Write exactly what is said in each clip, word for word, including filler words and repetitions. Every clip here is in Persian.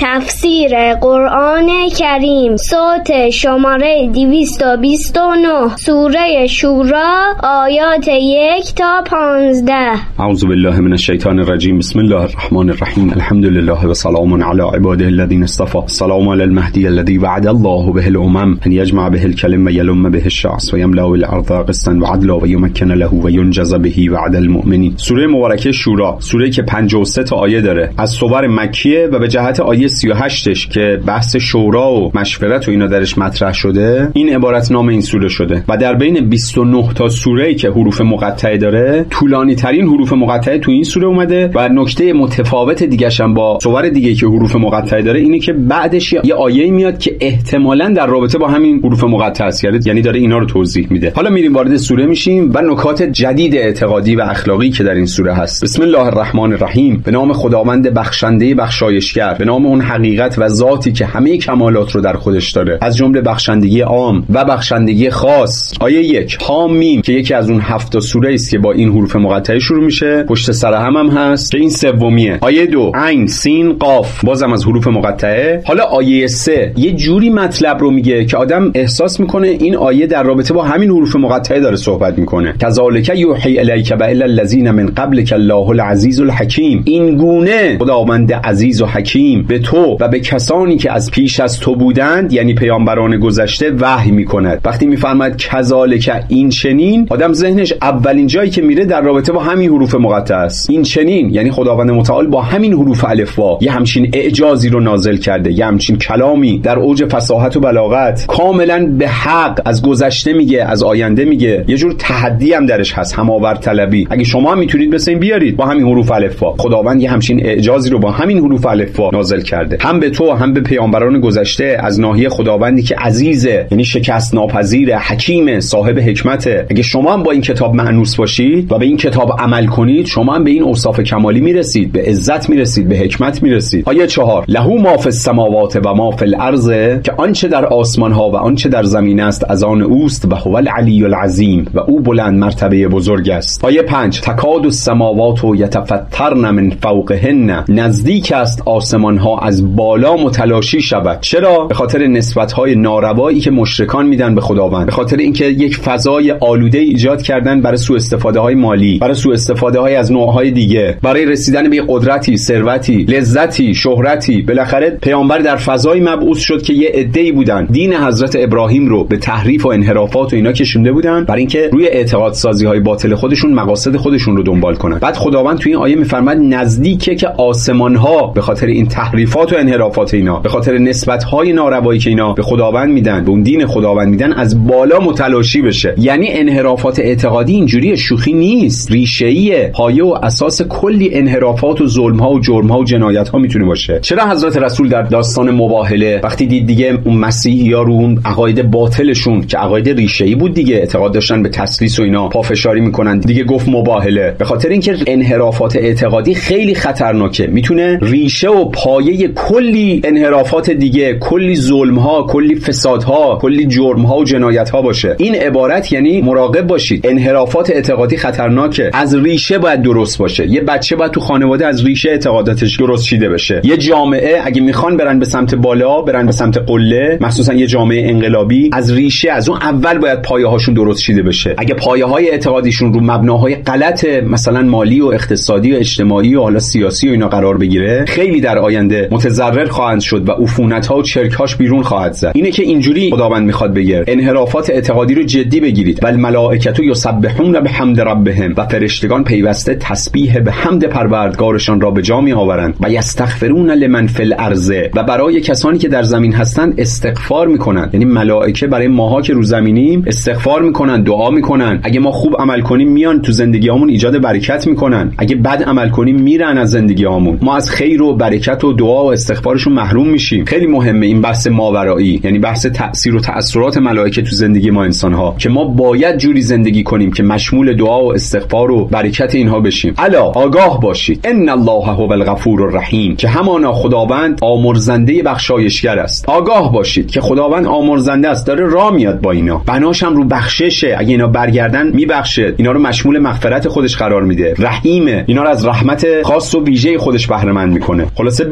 تفسیر قرآن کریم صوت شماره دویست و بیست و نه سوره شورا آیات یک تا پانزده. اعوذ بالله من الشیطان الرجیم. بسم الله الرحمن الرحیم. الحمد لله و سلام علی عباده الذین اصطفى. سلام علی المهدی الذی وعد الله به الامم ان یجمع به الکلم و یلم به الشعث و یملأ الارض قسطا و عدلا و یمکن له و ینجز به وعد المؤمنین. سوره مبارکه شورا، سوره که پنجاه و سه تا آیه داره، از سور مکیه و به جهت آیه سی و هشتش که بحث شورا و مشورت و اینا درش مطرح شده، این عبارت نام این سوره شده. و در بین بیست و نه تا سوره‌ای که حروف مقطعه داره، طولانی ترین حروف مقطعه تو این سوره اومده. و نکته متفاوت دیگه هم با سور دیگه که حروف مقطعه داره اینه که بعدش یه آیه میاد که احتمالاً در رابطه با همین حروف مقطعه است، یعنی داره اینا رو توضیح میده. حالا میریم وارد سوره میشیم و نکات جدید اعتقادی و اخلاقی که در این سوره هست. بسم الله الرحمن الرحیم. به نام خداوند بخشنده بخشایشگر، به نام اون حقیقت و ذاتی که همه کمالات رو در خودش داره، از جمله بخشندگی عام و بخشندگی خاص. آیه یک حامیم که یکی از اون هفت تا سوره است که با این حروف مقطعه شروع میشه، پشت سر هم هم هست که این سومیه. آیه دو عین سین قاف، بازم از حروف مقطعه. حالا آیه سه یه جوری مطلب رو میگه که آدم احساس میکنه این آیه در رابطه با همین حروف مقطعه داره صحبت میکنه. کذالک یوحی الیک و الی الذین من قبلک الله العزیز الحکیم. این گونه خداوند عزیز و حکیم به تو و به کسانی که از پیش از تو بودند، یعنی پیامبران گذشته، وحی میکند. وقتی میفرماید کذالک این چنین، آدم ذهنش اولین جایی که میره در رابطه با همین حروف مقطعه است. این چنین یعنی خداوند متعال با همین حروف الفبا یه همچین اعجازی رو نازل کرده، یه همچین کلامی در اوج فصاحت و بلاغت، کاملا به حق از گذشته میگه، از آینده میگه. یه جور تحدی هم درش هست، هماورد طلبی. اگه شما هم میتونید مثل این بیارید با همین حروف الفبا. خداوند یه همچین اعجازی رو با همین حروف الفبا نازل کرده، هم به تو هم به پیامبران گذشته، از ناحیه خداوندی که عزیزه، یعنی شکست ناپذیر، حکیم، صاحب حکمته. اگه شما هم با این کتاب مأنوس باشید و به این کتاب عمل کنید، شما هم به این اوصاف کمالی میرسید، به عزت میرسید، به حکمت میرسید. آیه چهار له ما فی السماوات و ما فی الارض، که آنچه در آسمان ها و آنچه در زمین است از آن اوست و هو العلی العظیم، و او بلند مرتبه بزرگ است. آیه پنج تکاد السماوات یتفطرن من فوقهن، نزدیک است آسمان ها از بالا متلاشی شود. چرا؟ به خاطر نسبت های ناروایی که مشرکان میدن به خداوند، به خاطر اینکه یک فضای آلوده ایجاد کردن برای سوء استفاده های مالی، برای سوء استفاده های از نوع های دیگه، برای رسیدن به قدرتی، ثروتی، لذتی، شهرتی. بالاخره پیامبر در فضای مبعوث شد که یه عده‌ای بودن دین حضرت ابراهیم رو به تحریف و انحرافات و اینا کشونده بودن، برای اینکه روی اعتقاد سازی های باطل خودشون مقاصد خودشون رو دنبال کنن. بعد خداوند توی این آیه میفرماد نزدیکه که آسمان ها به خاطر این تحریفات و انحرافات اینا، به خاطر نسبت های ناروایی که اینا به خداوند میدن، به اون دین خداوند میدن، از بالا متلاشی بشه. یعنی انحرافات اعتقادی اینجوری شوخی نیست، ریشه‌ایه، پایه و اساس کلی انحرافات و ظلم ها و جرم ها و جنایت ها میتونه باشه. چرا حضرت رسول در داستان مباهله وقتی دید دیگه اون مسیحی‌ها رو اون عقاید باطلشون که عقاید ریشه‌ای بود دیگه، اعتقاد داشتن به تسلیس و اینا، پافشاری میکنن دیگه، گفت مباهله؟ به خاطر اینکه انحرافات اعتقادی خیلی خطرناکه، میتونه ریشه و پایه کلی انحرافات دیگه، کلی ظلم ها، کلی فساد ها، کلی جرم ها و جنایت ها باشه. این عبارت یعنی مراقب باشید، انحرافات اعتقادی خطرناکه، از ریشه باید درست باشه. یه بچه باید تو خانواده از ریشه اعتقاداتش درست چیده بشه. یه جامعه اگه میخوان برن به سمت بالا، برن به سمت قله، مخصوصا یه جامعه انقلابی، از ریشه، از اون اول باید پایه هاشون درست چیده بشه. اگه پایه های اعتقادیشون رو مبناهای غلط مثلا مالی و اقتصادی و اجتماعی و حالا سیاسی و اینا قرار بگیره، خیلی در آینده متضرر خواهند شد و عفونت ها و چرکاش بیرون خواهد زد. اینه که اینجوری خداوند میخواد بگه انحرافات اعتقادی رو جدی بگیرید. بل ملائکه یسبحون بحمد ربهم، و فرشتگان پیوسته تسبیح به حمد پروردگارشان را به جا می آورند. و یستغفرون لمن فی الارض، و برای کسانی که در زمین هستند استغفار میکنند. یعنی ملائکه برای ماها که رو زمینیم استغفار میکنن، دعا میکنن. اگه ما خوب عمل کنیم میان تو زندگیامون ایجاد برکت میکنن، اگه بد عمل کنیم میرن از زندگیامون. ما از خیر و برکت و دعا و استغفارشون محروم میشیم. خیلی مهمه این بحث ماورایی، یعنی بحث تأثیر و تأثیرات ملائکه تو زندگی ما انسان‌ها، که ما باید جوری زندگی کنیم که مشمول دعا و استغفار و برکت اینها بشیم. الا آگاه باشید ان الله هو الغفور الرحیم، که همانا خداوند آمرزنده بخشایشگر است. آگاه باشید که خداوند آمرزنده است، داره راه میاد با اینا، بناش هم رو بخششه. اگه اینا برگردن میبخشه، اینا رو مشمول مغفرت خودش قرار میده. رحیمه، اینا رو از رحمت خاص و ویژه خودش بهره مند میکنه. خلاصه بدونید که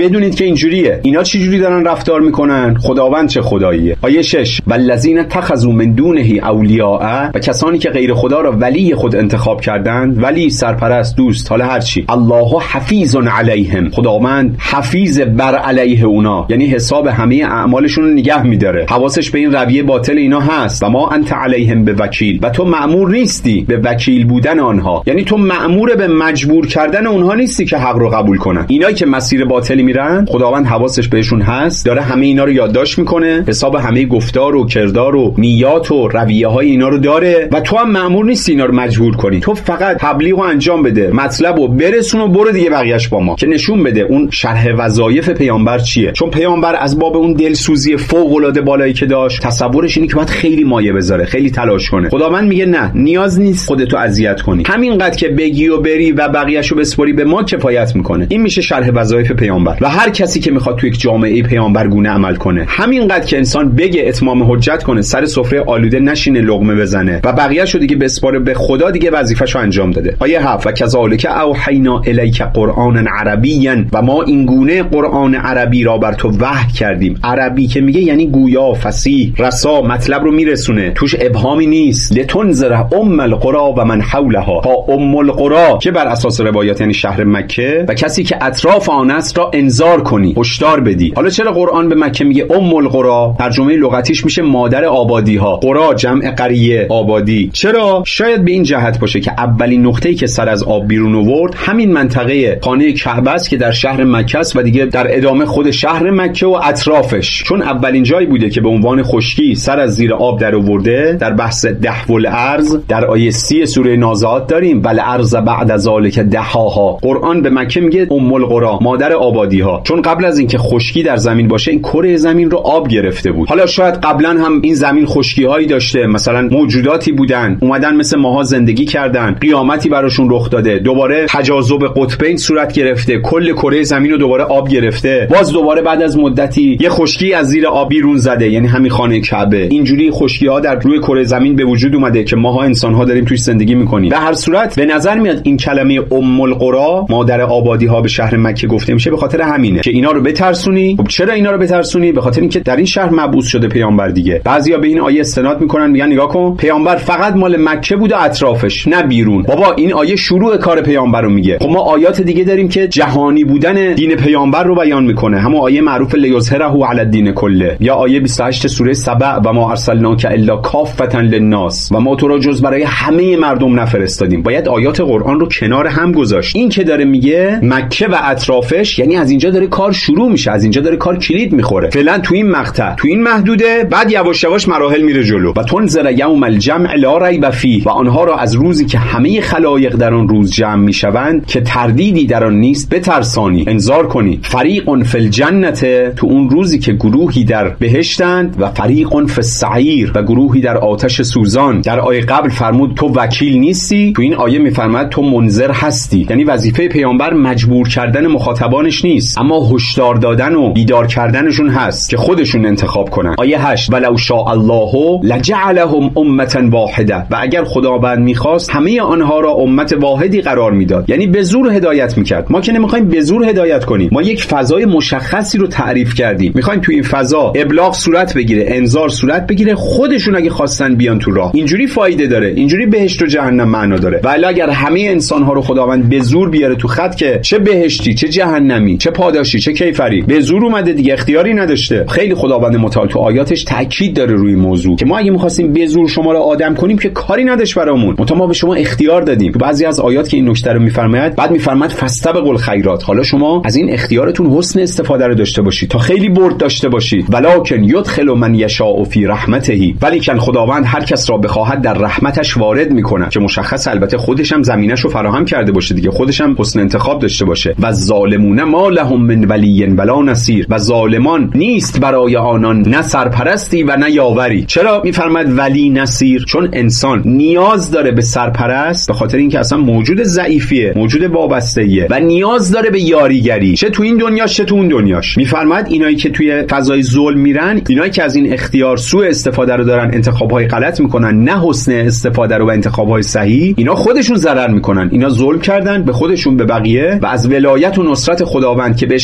اینجوریه. اینا چه جوری دارن رفتار میکنن؟ خداوند چه خداییه؟ آیه شش والذین اتخذوا من دونه اولیاء، و کسانی که غیر خدا را ولی خود انتخاب کردند، ولی سرپرست، دوست، حالا هر چی. الله حفیظ علیهم، خداوند حفیظ بر علیه اونا، یعنی حساب همه اعمالشون رو نگه میداره، حواسش به این رویه باطل اینا هست. و ما انت علیهم بوکیل، و تو مأمور نیستی به وکیل بودن آنها، یعنی تو مأمور به مجبور کردن اونها نیستی که حق رو قبول کنن. اینایی که مسیر باطلی میرن خداوند حواسش بهشون هست، داره همه اینا رو یادداشت میکنه، حساب همه گفتار و کردار و نیات و رویه های اینا رو داره، و تو هم مأمور نیستی اینا رو مجبور کنی. تو فقط تبلیغ و انجام بده، مطلب رو برسون و برو دیگه، بقیه‌اش با ما. که نشون بده اون شرح وظایف پیامبر چیه. چون پیامبر از باب اون دلسوزی فوق العاده بالایی که داشت، تصورش اینه که باید خیلی مایه بذاره، خیلی تلاش کنه. خداوند میگه نه، نیاز نیست خودتو اذیت کنی، همینقدر که بگی و بری و بقیه‌شو بسپاری به ما کفایت میکنه. این میشه شرح وظایف پیامبر. و هر کسی که میخواد تو یک جامعه پیامبرگونه عمل کنه، همینقدر که انسان بگه، اتمام حجت کنه، سر سفره آلوده نشینه لقمه بزنه و بقیه‌شو دیگه بسپاره به خدا، دیگه وظیفه‌شو انجام داده. آیه هفت و کذالک اوحینا الیک قرآنا عربیا، و ما این گونه قرآن عربی را بر تو وحی کردیم. عربی که میگه یعنی گویا، فصیح، رسا، مطلب رو میرسونه، توش ابهامی نیست. لتنذر ام القرى و من حولها، تا ام القرى که بر اساس روایات یعنی شهر مکه و کسی که اطراف آن است را انذار کنی، هشدار بدی. حالا چرا قرآن به مکه میگه ام القرى؟ ترجمه لغتیش میشه مادر آبادی ها. قرى جمع قریه، آبادی. چرا؟ شاید به این جهت باشه که اولین نقطه‌ای که سر از آب بیرون آورد همین منطقه خانه کعبه است که در شهر مکه است، و دیگه در ادامه خود شهر مکه و اطرافش، چون اولین جایی بوده که به عنوان خشکی سر از زیر آب در آورده. در بحث دحو الارض در آیه سی سوره نازعات داریم بل ارض بعد ذالک دحاها. قرآن به مکه میگه ام القرى، مادر آبادی ها، چون قبل از اینکه خشکی در زمین باشه این کره زمین رو آب گرفته بود. حالا شاید قبلا هم این زمین خشکی هایی داشته، مثلا موجوداتی بودن اومدن مثل ماها زندگی کردن، قیامتی براشون رخ داده، دوباره تجاذب قطبین صورت گرفته، کل کره زمین رو دوباره آب گرفته، باز دوباره بعد از مدتی یه خشکی از زیر آب بیرون زده، یعنی همین خانه کعبه. اینجوری خشکی ها در روی کره زمین به وجود اومده که ماها انسان ها داریم توش زندگی میکنیم. به هر صورت به نظر میاد این کلمه ام القرى، مادر آبادی ها، به شهر مکه گفته میشه به خاطر همینه که اینا رو بترسونی. خب چرا اینا رو بترسونی؟ به خاطر اینکه در این شهر مبعوث شده پیامبر دیگه. بعضیا به این آیه استناد میکنن، میگن نگاه کن پیامبر فقط مال مکه بود و اطرافش، نه بیرون. بابا این آیه شروع کار پیامبر رو میگه. خب ما آیات دیگه داریم که جهانی بودن دین پیامبر رو بیان میکنه، همون آیه معروف لیظهره علی الدین کله، یا آیه بیست و هشت سوره سبع و ما ارسلناک الا کافة للناس، و ما تو را جز برای همه مردم نفرستادیم. باید آیات قرآن رو کنار هم گذاشت. این که داره میگه مکه و اطرافش، یعنی از اینجا داره کار شروع میشه، از اینجا داره کار کلید میخوره. فعلا تو این مقطع، تو این محدوده، بعد یواش یواش مراحل میره جلو. و تنذر یوم الجمع لا ریب فیه، و آنها را از روزی که همه خلایق در آن روز جمع میشوند که تردیدی در آن نیست بترسانی، انذار کنی. فریق فی الجنه، تو اون روزی که گروهی در بهشتند، و فریق فی السعیر، و گروهی در آتش سوزان. در آیه قبل فرمود تو وکیل نیستی، تو این آیه میفرماد تو منذر هستی. یعنی وظیفه پیامبر مجبور کردن مخاطبانش نیست، اما هشدار دادن و بیدار کردنشون هست که خودشون انتخاب کنن. آیه هشت ولو شاء الله لجعلهم امه واحده، و اگر خداوند میخواست همه آنها را امت واحدی قرار میداد، یعنی به زور هدایت میکرد. ما که نمیخوایم به زور هدایت کنیم، ما یک فضای مشخصی رو تعریف کردیم، میخوایم تو این فضا ابلاغ صورت بگیره، انذار صورت بگیره، خودشون اگه خواستن بیان تو راه. اینجوری فایده داره، اینجوری بهشت و جهنم معنا داره. ولی اگر همه انسان ها رو خداوند به زور بیاره تو خط، که چه بهشتی چه جهنمی، چه پاداشی چه کیفری، به زور اومده دیگه، اختیاری نداشته. خیلی خداوند متعال تو آیاتش تاکید داره روی موضوع که ما اگه می‌خواستیم به زور شما رو آدم کنیم که کاری نداشت برامون، متأ ما به شما اختیار دادیم. تو بعضی از آیات که این نکته رو میفرماید، بعد میفرماید فاستبقوا الخیرات، حالا شما از این اختیارتون حسن استفاده رو داشته باشید تا خیلی برد داشته باشید. ولکن یدخل من یشاء فی رحمته، ولیکن خداوند هر کس را بخواهد در رحمتش وارد میکنه، که مشخص البته خودش هم زمینش رو فراهم کرده باشه دیگه، خودش هم حسن انتخاب داشته باشه. و ظالمون ما لهم من ولی ولا نصیر، و ظالمان نیست برای آنان نه سرپرستی و نه یاوری. چرا میفرماد ولی نصیر؟ چون انسان نیاز داره به سرپرست، به خاطر اینکه اصلا موجود ضعیفیه، موجود وابسته‌ایه، و نیاز داره به یاریگری، چه تو این دنیاش چه تو اون دنیاش. میفرماد اینایی که توی فضای ظلم میرن، اینایی که از این اختیار سوء استفاده رو دارن، انتخاب‌های غلط میکنن، نه حسن استفاده رو و انتخاب‌های صحیح، اینا خودشون ضرر میکنن. اینا ظلم کردن به خودشون، به بقیه، و از ولایت و نصرت خداوند که بهش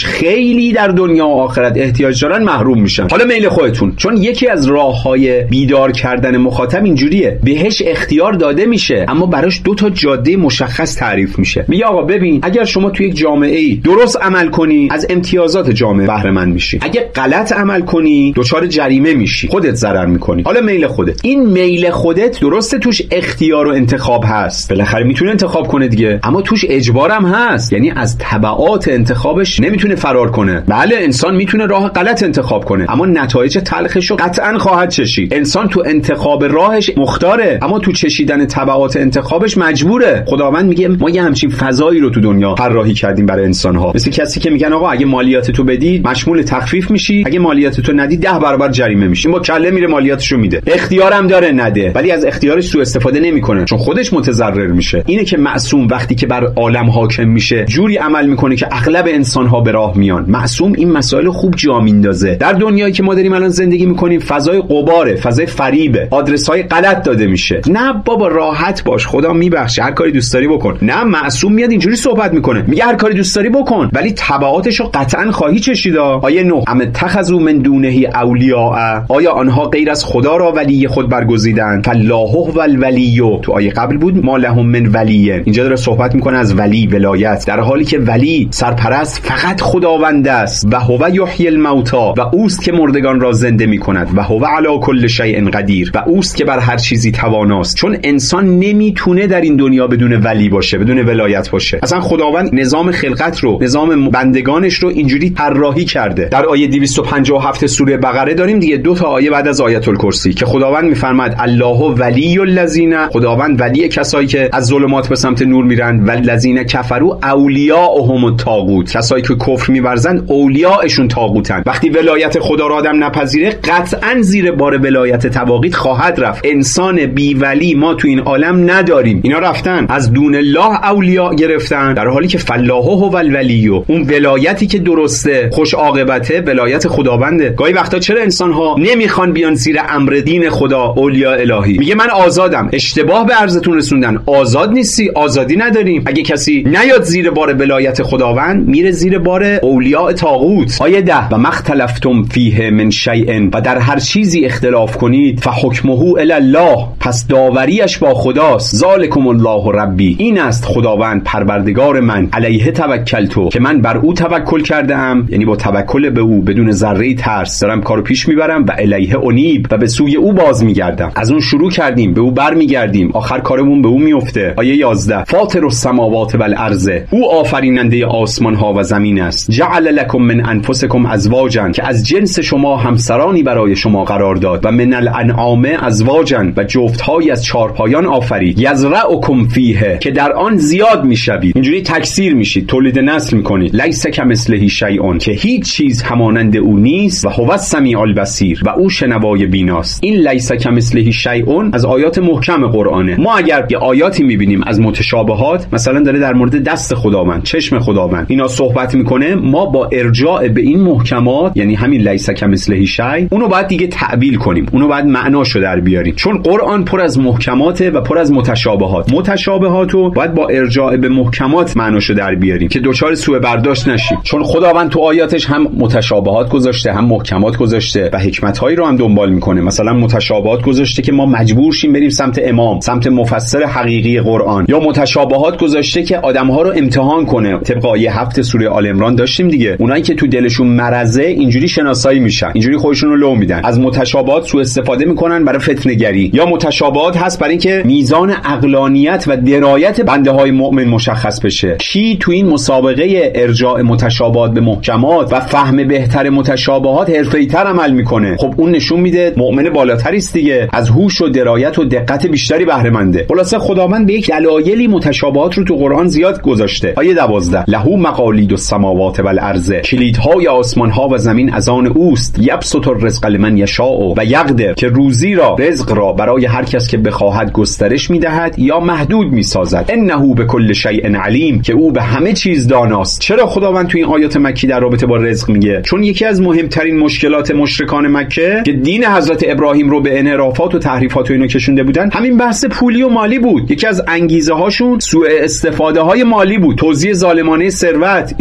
بهش خیلی در دنیا و آخرت احتیاج دارن محروم میشن. حالا میل خودتون، چون یکی از راههای بیدار کردن مخاطب اینجوریه، بهش اختیار داده میشه اما براش دو تا جاده مشخص تعریف میشه. میگه آقا ببین، اگر شما تو یک جامعه‌ای درست عمل کنی از امتیازات جامعه بهره مند میشی، اگه غلط عمل کنی دچار جریمه میشی، خودت ضرر میکنی. حالا میل خودت، این میل خودت درسته توش اختیار و انتخاب هست، بالاخره میتونه انتخاب کنه دیگه، اما توش اجبار هم هست، یعنی از تبعات انتخابش نمیتونه فرار کنه. بله انسان میتونه راه غلط انتخاب کنه اما نتایج تلخش رو قطعا خواهد چشید. انسان تو انتخاب راهش مختاره اما تو چشیدن تبعات انتخابش مجبوره. خداوند میگه ما یه همچین فضایی رو تو دنیا طراحی کردیم برای انسان‌ها، مثل کسی که میگن آقا اگه مالیات تو بدی مشمول تخفیف میشی، اگه مالیات تو ندی ده برابر جریمه میشی. با کله میره مالیاتشو میده، اختیارم داره نده، ولی از اختیارش سوء استفاده نمیکنه چون خودش متضرر میشه. اینه که معصوم وقتی که بر عالم حاکم میشه جوری عمل میکنه که اغلب انسان‌ها به راه میان. معصوم این مسائل خوب جا میندازه. در دنیایی که ما داریم الان زندگی میکنیم فضای غباره، فضای فریبه، آدرس‌های غلط داده میشه. نه بابا راحت باش، خدا میبخشه، هر کاری دوست داری بکن. نه، معصوم میاد اینجوری صحبت میکنه، میگه هر کاری دوست داری بکن ولی تبعاتش رو قطعا خواهی چشید. آیه نه، ام اتخذوا من دونه اولیاء، آیا آنها غیر از خدا را ولی خود برگزیدند؟ فالله هو الولی. تو آیه قبل بود ما لهم من ولی، اینجا داره صحبت میکنه از ولی، ولایت، در حالی که ولی سرپرست فقط خداوند است. و هو یحیی الموتی، و اوست که مردگان را زنده میکند. و هو علی کل شیء قدیر، و اوست که بر هر چیزی تواناست. چون انسان نمیتونه در این دنیا بدون ولی باشه، بدون ولایت باشه. اصلا خداوند نظام خلقت رو، نظام بندگانش رو اینجوری طراحی کرده. در آیه دویست و پنجاه و هفت سوره بقره داریم دیگه، دو تا آیه بعد از آیت الکرسی که خداوند میفرماد الله ولی الذین، خداوند ولی کسایی که از ظلمات به سمت نور میرن، والذین کفروا اولیاءهم الطاغوت، کسایی که کفر میورزن اولیاءشون طاغوتن. وقتی ولایت خدا را آدم نپذیره قطعا زیر بار ولایت طواغیت خواهد رفت. انسان بی ولی ما تو این عالم نداریم. اینا رفتن از دون الله اولیاء گرفتن، در حالی که فالله هو الولی، اون ولایتی که درسته خوش عاقبته ولایت خداونده. گاهی وقتا چرا انسان‌ها نمیخوان بیان زیر امر دین خدا، اولیاء الهی؟ میگه من آزادم، اشتباه به عرضتون رسوندن، آزاد نیستی، آزادی نداریم. اگه کسی نیاد زیر بار ولایت خداوند میره زیر بار اولیاء طاغوت. آیه ده، و مختلفتم فیه من شیء، و در هر چیزی اختلاف کنید فحکمه الی الله، پس داوریش با خداست. ذالکم الله ربی، این است خداوند پروردگار من، علیه توکلتو، که من بر او توکل کرده ام، یعنی با توکل به او بدون ذره ترس دارم کارو پیش میبرم، و الیه انیب، و به سوی او باز میگردم. از اون شروع کردیم به او برمیگردیم، آخر کارمون به او میفته. آیه یازده، فاطر السماوات والارض، او آفریننده آسمان ها و زمین است. جعل لکم من انفسکم ازواجا، که از جنس شما همسرانی برای شما قرار داد. و من الانعام ازواجا، و جفتهایی از چارپایان آفرید. یزرعکم فیه، که در آن زیاد میشوید، اینجوری تکثیر میشید، تولید نسل میکنید. لیس کمثله شیء، که هیچ چیز همانند او نیست. و هو السمیع البصیر، و او شنوای بیناست. این لیس کمثله شیء از آیات محکم قرآنه. ما اگر یه آیاتی میبینیم از متشابهات، مثلا داره در مورد دست خداوند، چشم خداوند اینا صحبت میکنه، ما با ارجاع به این محکمات، یعنی همین لیس کمثله شیء، اونو باید دیگه تعبیل کنیم، اونو باید معناشو در بیاریم. چون قرآن پر از محکماته و پر از متشابهات. متشابهاتو باید با ارجاع به محکمات معناشو در بیاریم که دچار سوء برداشت نشیم. چون خداوند تو آیاتش هم متشابهات گذاشته، هم محکمات گذاشته و حکمت‌هایی رو هم دنبال میکنه. مثلا متشابهات گذاشته که ما مجبور شیم بریم سمت امام، سمت مفسر حقیقی قرآن، یا متشابهات گذاشته که آدم‌ها رو امتحان کنه. طبق آیه هفت سوره آل عمران داشتیم دیگه، اونایی که تو دلشون مرضه اینجوری شناسایی میشن، اینجوری خودشون رو لو میدن، از متشابهات سوء استفاده میکنن برای فتنه‌گری. یا متشابهات هست برای اینکه میزان عقلانیت و درایت بنده‌های مؤمن مشخص بشه. کی تو این مسابقه ارجاع متشابهات به محکمات و فهم بهتر متشابهات حرفه‌ای‌تر عمل میکنه، خب اون نشون میده مؤمن بالاتری است دیگه، از هوش و درایت و دقت بیشتری بهره منده. خلاصه خداوند به یک دلایلی متشابهات رو تو قرآن زیاد گذاشته. آیه دوازده، له مقالید السماوات والارض، کلیدهای آسمان ها و زمین از آن اوست. یبسط الرزق لمن یشاء و یقدر، که روزی را، رزق را برای هر کس که بخواهد گسترش میدهد یا محدود میسازد. انه بكل شیء علیم، که او به همه چیز داناست. چرا خداوند تو این آیات مکی در رابطه با رزق میگه؟ چون یکی از مهمترین مشکلات مشرکان مکه که دین حضرت ابراهیم رو به انحرافات و تحریفات و اینا کشونده بودن، همین بحث پولی و مالی بود. یکی از انگیزه هاشون سوء استفاده های مالی بود، توزیع ظالمانه ثروت، ایجاد فضای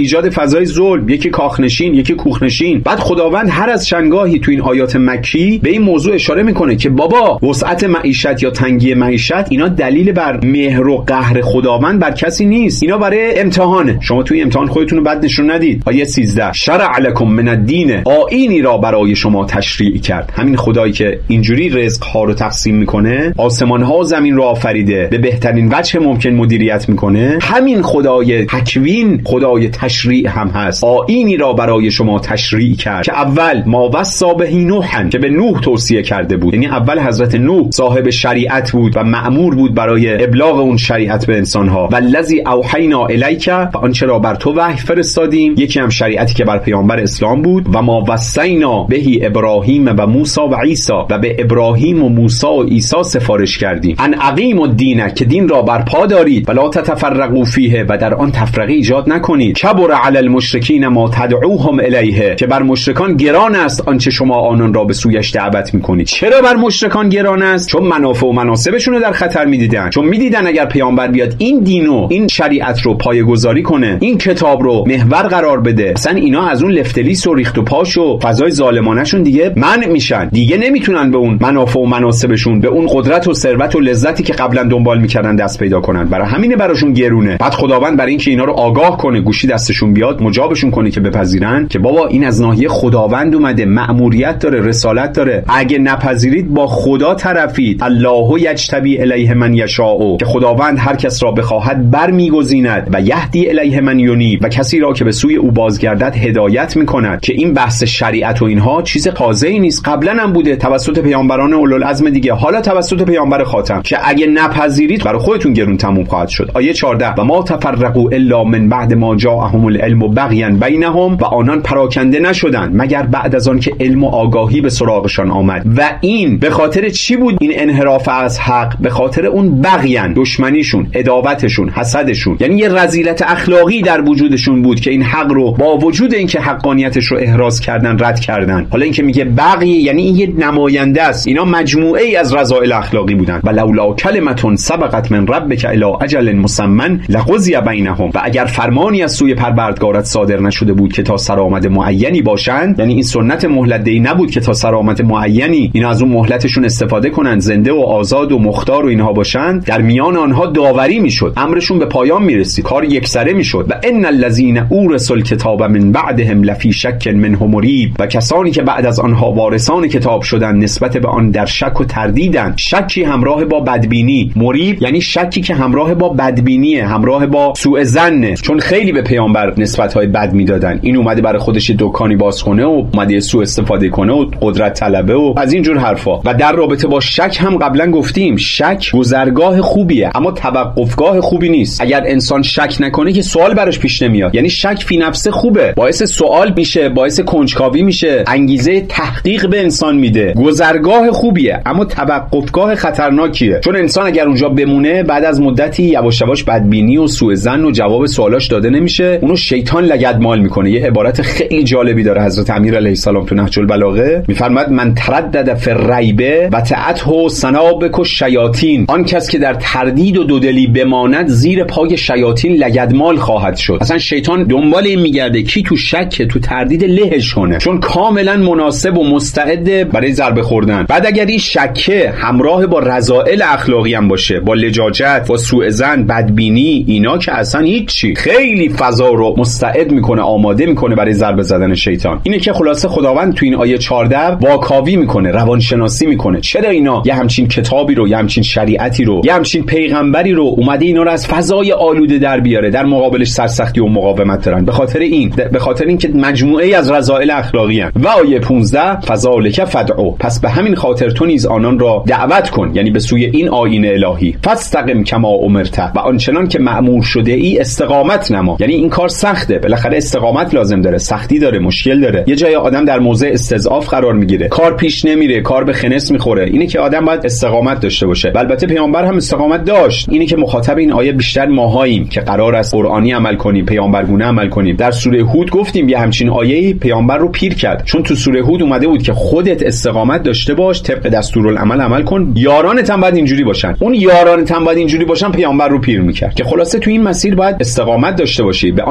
فضای ظلم، یکی کاخنشین، یکی کوخنشین. بعد خداوند هر از چندگاهی تو این آیات مکی به این موضوع اشاره میکنه که بابا وسعت معیشت یا تنگی معیشت اینا دلیل بر مهر و قهر خداوند بر کسی نیست، اینا برای امتحانه. شما توی امتحان خودتون رو بد نشون ندید. آیه سیزده شرع لکم من الدین، آیینی را برای شما تشریع کرد. همین خدایی که اینجوری رزق ها رو تقسیم میکنه، آسمان ها و زمین رو آفریده، به بهترین وجه ممکن مدیریت میکنه، همین خدای تکوین خدای تشریع هم هست. آیینی را برای شما تشریع کرد که اول ما وصی به نوح، که به نوح توصیه کرده بود، یعنی اول حضرت نوح صاحب شریعت بود و مأمور بود برای ابلاغ اون شریعت به انسان ها. والذی اوحینا الیک، و آنچه را بر تو وحی فرستادیم، یکی هم شریعتی که بر پیامبر اسلام بود. و ما وصینا به ابراهیم و موسی و عیسی، و به ابراهیم و موسی و عیسی سفارش کردیم ان اقیموا الدین، که دین را برپا دارید، ولا تتفرقوا فیه، و در آن تفرقه ایجاد نکنید. کبر علی المشرکین ما تدعوهم الیه، که بر مشرکان گران است آنچه شما آنان را به سویش دعوت میکنید. چرا بر مشرکان گران است؟ چون منافع و مناسبشون رو در خطر میدیدن، چون میدیدن اگر پیامبر بیاد این دینو، این شریعت رو پایه‌گذاری کنه، این کتاب رو محور قرار بده، اصلا اینا از اون لفتلیس و ریخت و پاش و فضای ظالمانه‌شون دیگه منع میشن، دیگه نمیتونن به اون منافع و مناسبشون، به اون قدرت و ثروت و لذتی که قبلا دنبال میکردن دست پیدا کنن. برای همینه براشون گرونه. بعد خداوند برای اینکه اینا رو آگاه کنه، گوشی دستشون بیاد، مجابشون کنه که بپذیرن که بابا این از ناحیه خداوند اومده، مأموریت داره، رسالت داره، اگه نپذیرید با خدا طرفید. الله یجتبی الیه من یشاء، که خداوند هر کس را بخواهد برمیگزیند، و یهدی الیه من ینیب، و کسی را که به سوی او بازگردد هدایت میکند. که این بحث شریعت و اینها چیز تازه‌ای نیست، قبلا هم بوده توسط پیامبران اولوالعزم دیگه، حالا توسط پیامبر خاتم، که اگه نپذیرید برای خودتون گرون تموم خواهد شد. آیه چهارده و ما تفرقوا الا من بعد ما جاءهم العلم بغیا بینهم، و آنان پراکنده نشدند مگر بعد از آن که علم و آگاهی به سراغشان آمد. و این به خاطر چی بود این انحراف از حق؟ به خاطر اون بغیا، دشمنیشون، عداوتشون، حسدشون، یعنی یه رذیلت اخلاقی در وجودشون بود که این حق رو با وجود اینکه حقانیتش رو احراز کردن رد کردن. حالا اینکه میگه بغی یعنی این یه نماینده است، اینا مجموعه ای از رذائل اخلاقی بودن. ولولا کلمه سبقت من ربک الی اجل مسمى لقضی بینهم، و اگر فرمانی از سوی پروردگارت صادر نشده بود که تا سرآمد معینی باشند، یعنی این سنت مهلت دهی نبود که تا سرآمد معینی اینا از اون مهلتشون استفاده کنن، زنده و آزاد و مختار و اینها باشند، در میان آنها داوری میشد، امرشون به پایان میرسید، کار یکسره میشد. و ان الذين اورثوا الكتاب من بعدهم لفی شک منه مریب، و کسانی که بعد از آنها وارثان کتاب شدند نسبت به آن در شک و تردیدند. شکی همراه با بدبینی، مریب یعنی شکی که همراه با بدبینی، همراه با سوء ظن، چون خیلی به پیامبر نسبت‌های بد میدادن. این اومده برای خودش دکانی باز کنه و اومده سوء استفاده کنه و قدرت طلبه و از این جور حرفا. و در رابطه با شک هم قبلا گفتیم شک گذرگاه خوبیه اما توقفگاه خوبی نیست. اگر انسان شک نکنه که سوال براش پیش نمیاد. یعنی شک فی نفسه خوبه، باعث سوال میشه، باعث کنجکاوی میشه، انگیزه تحقیق به انسان میده. گذرگاه خوبیه اما توقفگاه خطرناکیه، چون انسان اگر اونجا بمونه بعد از مدتی یواش یواش بدبینی و سوء ظن و جواب سوالاش داده نمیشه، اونو شیطان لگدمال میکنه. یه عبارت خیلی جالبی داره حضرت امیر علیه السلام تو نهج البلاغه، میفرماد من تردد فی الریب و تعته سنابک الشیاطین، آن کس که در تردید و دودلی بماند زیر پای شیاطین لگدمال خواهد شد. اصلا شیطان دنبال این میگرده کی تو شک تو تردید لهش کنه، چون کاملا مناسب و مستعد برای ضربه خوردن. بعد اگر این شکه همراه با رذائل اخلاقی هم باشه، با لجاجت، با سوء ظن، بدبینی، اینا که اصلا هیچی، خیلی فضا رو مستعد میکنه، آماده میکنه برای ضربه زدن شیطان. اینه که خلاصه خداوند تو این آیه چهارده واکاوی میکنه، روانشناسی میکنه. چرا اینا یه همچین کتابی رو، یه همچین شریعتی رو، یه همچین پیغمبری رو اومده اینا رو از فضای آلوده در بیاره، در مقابلش سرسختی و مقاومت دارن. به خاطر این به خاطر اینکه مجموعه ای از رذائل اخلاقی ان. و آیه پانزده فذلک فدعو، پس به همین خاطر تو نیز آنان را دعوت کن، یعنی به سوی این آیین الهی. فاستقم کما امرت، و آنچنان که مأمور شده ای استقامت نما. یعنی این کار سخته، بالاخره استقامت لازم داره، سختی داره، مشکل داره. یه جای آدم در موضع استضعاف قرار میگیره، کار پیش نمیره، کار به خنث میخوره. اینه که آدم باید استقامت داشته باشه. البته پیامبر هم استقامت داشت. اینه که مخاطب این آیه بیشتر ماهاییم که قرار است قرآنی عمل کنیم، پیامبرگونه عمل کنیم. در سوره هود گفتیم یه همچین آیه‌ای پیامبر رو پیر کرد، چون تو سوره هود اومده بود که خودت استقامت داشته باش، طبق دستورالعمل عمل کن، یارانت هم باید اینجوری باشن. اون یارانت هم باید اینجوری باشن، پیامبر رو پیر میکرد. که خلاصه تو این مسیر باید استقامت داشته باشی، به آنچه امر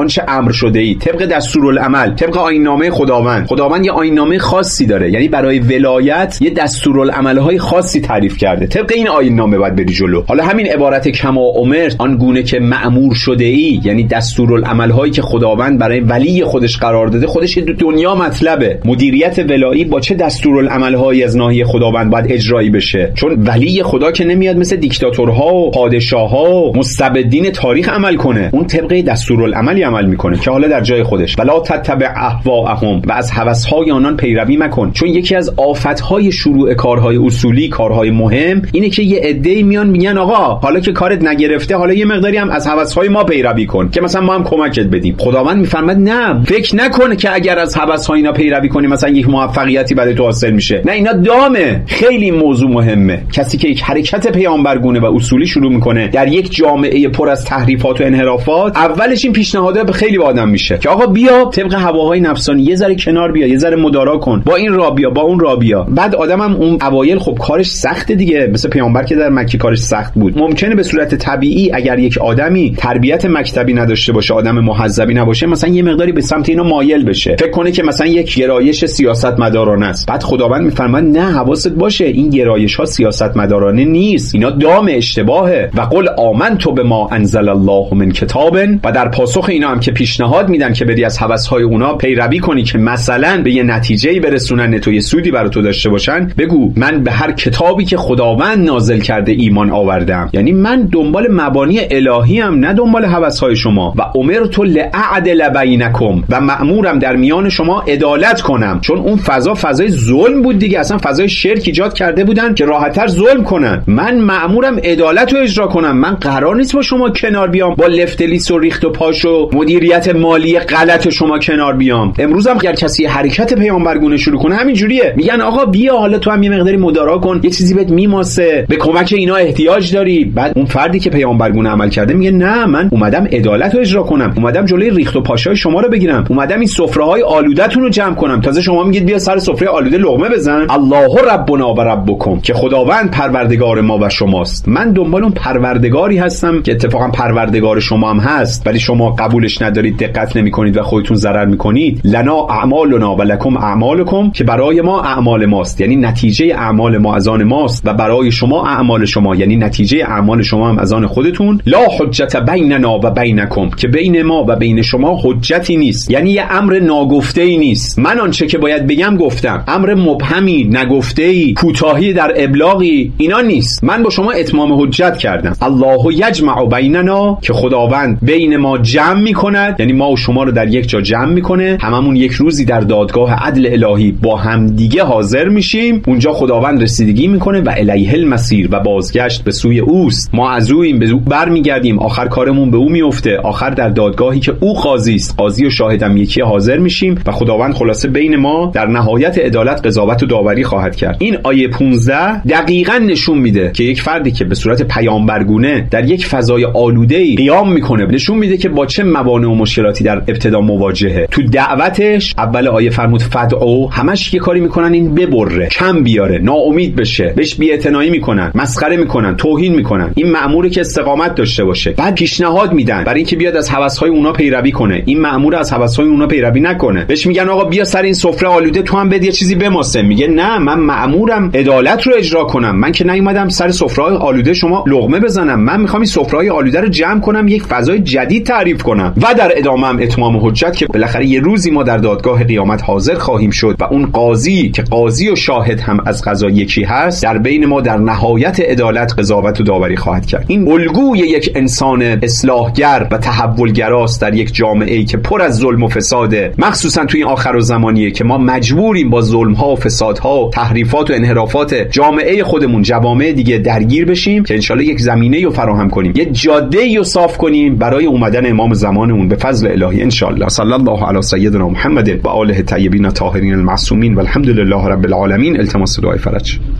امر شده ای، طبق دستورالعمل، طبق آیین‌نامه خداوند. خداوند یه آیین‌نامه خاصی داره، یعنی برای ولایت یه دستورالعمل‌های خاصی تعریف کرده. طبق این آیین‌نامه باید بری جلو. حالا همین عبارت کما امر، آن گونه که مأمور شده ای، یعنی دستورالعمل‌هایی که خداوند برای ولی خودش قرار داده، خودش تو دنیا مطلبه. مدیریت ولایی با چه دستورالعمل‌هایی از ناحیه خداوند باید اجرایی بشه؟ چون ولی خدا که نمیاد مثل دیکتاتورها و پادشاه‌ها و مستبدین تاریخ عمل کنه، اون طبق دستورالعملی عمل میکنه که حالا در جای خودش. ولا تتبع اهواءهم، و از هوس‌های آنان پیروی مکن. چون یکی از آفت‌های شروع کارهای اصولی، کارهای مهم، اینه که یه عده‌ای میان میگن آقا حالا که کارت نگرفته، حالا یه مقداری هم از هوس‌های ما پیروی کن که مثلا ما هم کمکت بدیم. خداوند میفرماد نه، فکر نکنه که اگر از هوس‌های اینا پیروی کنی مثلا یک موفقیتی برای تو حاصل میشه. نه، اینا دامه. خیلی موضوع مهمه. کسی که یک حرکت پیامبرگونه و اصولی شروع میکنه در یک جامعه پر از تحریفات و انحرافات، اولش این پیشنهاده به خیلی آدم میشه که آقا بیا طبق هواهای نفسانی یه ذره کنار بیا، یه ذره مدارا کن، با این راه بیا، با اون راه بیا. بعد آدمم اون اوایل خب کارش سخته دیگه، مثل پیامبر که در مکه کارش سخت بود. ممکنه به صورت طبیعی اگر یک آدمی تربیت مکتبی نداشته باشه، آدم مهذبی نباشه، مثلا یه مقداری به سمت اینا مایل بشه، فکر کنه که مثلا یک گرایش سیاستمدارانه است. بعد خداوند میفرماد نه، حواست باشه، این گرایش ها سیاستمدارانه نیست، اینا دام اشتباهه. و قل آمنت بما انزل الله من کتاب، و در پاسخ اینا هم که پیشنهاد میدن که بری از هوس‌های اونا پیروی کنی که مثلا به یه نتیجه‌ای برسونن، تو یه سودی برای تو داشته باشن، بگو من به هر کتابی که خداوند نازل کرده ایمان آوردم. یعنی من دنبال مبانی الهی ام، نه دنبال هوس‌های شما. و امرت لأعدل بینکم، و مأمورم در میان شما عدالت کنم. چون اون فضا فضای ظلم بود دیگه، اصلا فضای شرک ایجاد کرده بودن که راحت‌تر ظلم کنن. من مأمورم عدالت رو اجرا کنم. من قرار نیست با شما کنار بیام، با لفتلیس و ریخت و پاش و مدیریت مالی غلط شما کنار بیام. امروز هم اگر کسی حرکت پیامبرگونه شروع کنه همین جوریه، میگن آقا بیا حالا تو هم یه مقداری مدارا کن، یه چیزی بهت میماسه، به کمک اینا احتیاج داری. بعد اون فردی که پیامبرگونه عمل کرده میگه نه، من اومدم عدالت رو اجرا کنم، اومدم جلوی ریخت و پاشای شما رو بگیرم، اومدم این سفره‌های آلوده‌تون رو جمع کنم. تازه شما میگید بیا سر سفره آلوده لقمه بزن. الله ربنا و ربکم، که خداوند پروردگار ما و شماست. من دنبال اون پروردگاری هستم که اتفاقا پروردگار شما هم هست، ولی شما قبولش ندارید، دقت نمی‌کنید و خودتون ضرر می‌کنید. لنا اعمالنا و لکم اعمالکم، که برای ما اعمال ماست، یعنی نتیجه اعمال ما از آن ماست، و برای شما اعمال شما، یعنی نتیجه اعمال شما هم از آن خودتون. لا حجت بیننا و بینکم، که بین ما و بین شما حجتی نیست، یعنی یه امر ناگفته‌ای نیست. من آنچه که باید بگم گفتم، امر مبهمی، نگفته‌ای، کوتاهی در ابلاغی اینا نیست. من با شما اتمام حجت کردم. الله یجمع بیننا، که خداوند بین ما جمع میکند، یعنی ما و شما رو در یک جا جمع میکنه. هممون یک روزی در دادگاه عدل الهی با هم دیگه حاضر میشیم. اونجا خداوند رسیدگی میکنه و الیه المسیر، و بازگشت به سوی اوست. ما از اویم، به او برمیگردیم، آخر کارمون به او میفته. آخر در دادگاهی که او قاضی است، قاضی و شاهدم یکی، حاضر میشیم و خداوند خلاصه بین ما در نهایت عدالت قضاوت و داوری خواهد کرد. این آیه پانزده دقیقاً نشون میده که یک فردی که به صورت پیامبرگونه در یک فضای آلوده‌ای قیام میکنه، نشون میده که با چه موانع و مشکلاتی در ابتدا مواجهه. تو دعوتش اول آیه فرمود فدعو، همش یه کاری میکنن این ببره، کم بیاره، ناامید بشه، بهش بی‌اعتنایی میکنن، مسخره میکنن، توهین میکنن. این مأموره که استقامت داشته باشه. بعد پیشنهاد میدن برای اینکه بیاد از هوس‌های اونا پیروی کنه. این مأمور از هوس‌های اونا پیروی نکنه. بهش میگن آقا بیا سر این سفره آلوده تو هم بده یه چیزی بماسه. میگه نه، من مأمورم عدالت رو اجرا کنم. من که نیومدم سر سفره آلوده شما لقمه بزنم. من میخوام این سفره آلوده رو جمع کنم، یک فضای جدید تعریف کنم. و در ادامه هم اتمام حجت که بالاخره یه روزی ما در دادگاه قیامت حاضر خواهیم شد و اون قاضی که قاضی و شاهد هم از قضا یکی هست، در بین ما در نهایت عدالت قضاوت و داوری خواهد کرد. این الگوی یک انسان اصلاحگر و تحولگراست در یک جامعه‌ای که پر از ظلم و فساده، مخصوصا توی این آخرالزمانیه که ما مجبوریم با ظلم‌ها و فسادها و تحریفات و انحرافات جامعه خودمون، جوامع دیگه درگیر بشیم که انشالله یک زمینه‌ای رو فراهم کنیم، یک جاده‌ای رو صاف کنیم برای اومدن امام زمانمون به فضل الهی انشالله. صلی الله علی سیدنا محمد و آله الطیبین الطاهرین المعصومین والحمد لله رب العالمین. التماس دعای فرج.